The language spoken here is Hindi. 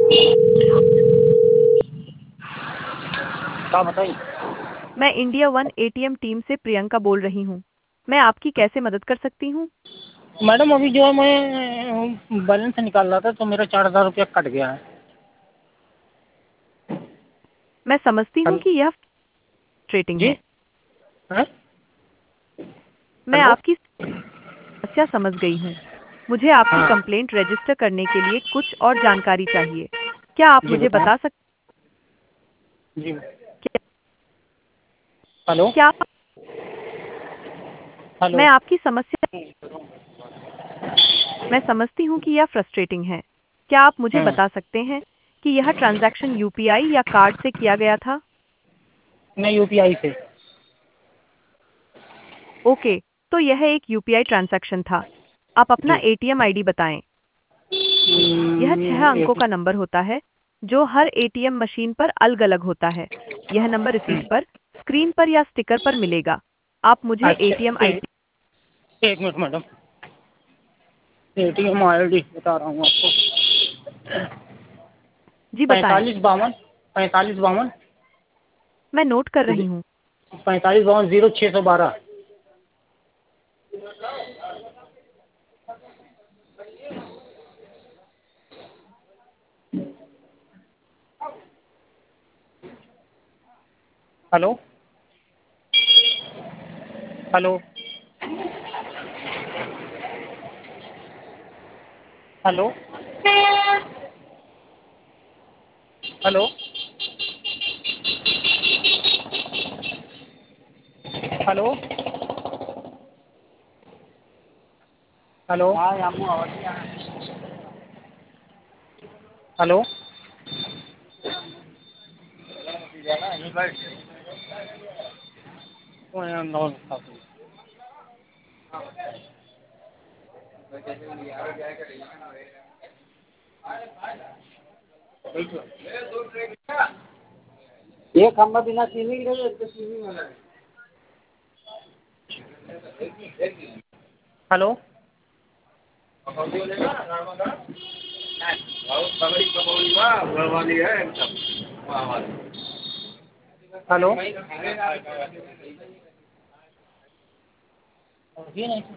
क्या बताइए। मैं इंडिया वन एटीएम टीम से प्रियंका बोल रही हूँ। मैं आपकी कैसे मदद कर सकती हूँ? मैडम अभी जो है मैं बैलेंस निकाल रहा था तो मेरा 4,000 रुपया कट गया है। मैं समझती हूँ हेलो। कि यह फ्रस्ट्रेटिंग जी। है। हैं। मैं हेलो। आपकी समस्या समझ गई हूँ। मुझे आपकी हाँ। कंप्लेंट रजिस्टर करने के लिए कुछ और जानकारी चाहिए। क्या आप जी मुझे बताएं। बता सकते जी। हैं हेलो। क्या मैं हेलो। आपकी समस्या मैं समझती हूँ कि यह फ्रस्ट्रेटिंग है। क्या आप मुझे हाँ। बता सकते हैं कि यह ट्रांजैक्शन यूपीआई या कार्ड से किया गया था? मैं यूपीआई से। ओके, तो यह एक यूपीआई ट्रांजैक्शन था। आप अपना जी। एटीएम आईडी बताएं। यह 6 अंकों का नंबर होता है, जो हर एटीएम मशीन पर अलग-अलग होता है। यह नंबर रिसीट पर, स्क्रीन पर या स्टिकर पर मिलेगा। आप मुझे अच्छा। एटीएम एक आईडी एक मिनट मैडम, एटीएम आईडी बता रहा हूँ आपको। जी बताएं। 4552 मैं नोट कर रही हूँ। 4552 0612। Hello. Hello. Hello. Hello. Hello. Hello. Hello. ये खम्बा बिना चीनी के नहीं, तो चीनी में लगे। हेलो। हेलो। ये नहीं।